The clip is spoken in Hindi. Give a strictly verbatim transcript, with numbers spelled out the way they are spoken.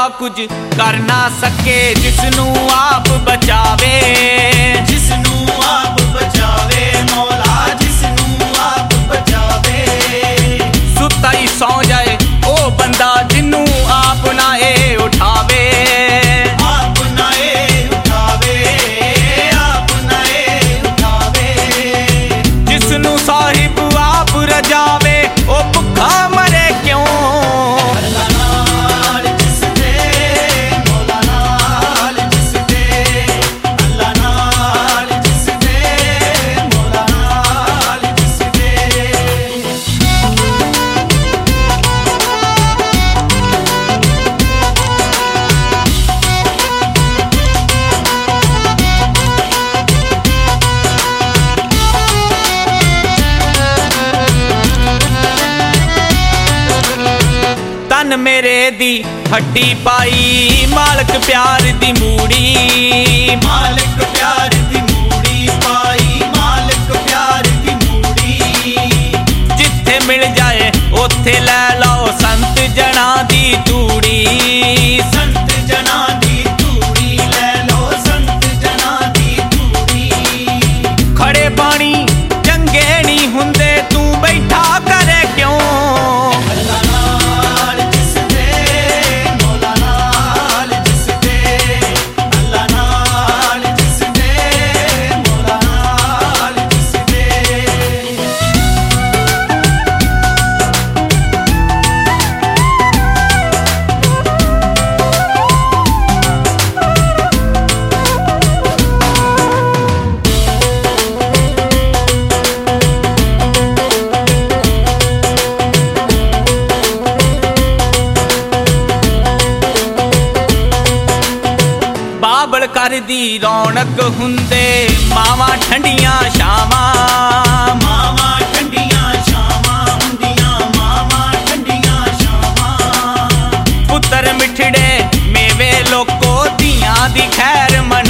कुछ कर ना सके, जिसनू आप बचावे, जिसनू आप बचावे मौला, जिसनू आप बचावे। सुता ही सौ जाए ओ बंदा जिन्नू आप ना ए उठावे, आप ना ए उठावे, आप ना ए उठावे। जिसनू साहिब आप रजावे ओ भुखा मरे क्यों। अल्लाह नाल जिसदे, मौला नाल जिसदे, अल्लाह नाल जिसदे, मौला नाल जिसदे। तन मेरे दी हड्डी पाई मालक प्यार दी मूड़ी, मालिक प्यार दी मूड़ी पाई, मालिक प्यार दी मूड़ी। जिथे मिल जाए ओथे ले लाओ संत जना दी तूड़ी, संत जना दी तूड़ी ले लो, संत जना दी तूड़ी। खड़े पानी चंगे नहीं हुंदे तू बैठा करे क्यों। अल्लाह नाल जिसदे, मौला नाल जिसदे, अल्लाह नाल जिसदे, मौला नाल जिसदे। बाबल कर दी रौनक हुंदे मावां ठंडियां शावां, मावां ठंडियां शावां हुंदियां, मावां ठंडियां शावां। पुत्तर मिठड़े मेवे लोको दियां दी खैर मन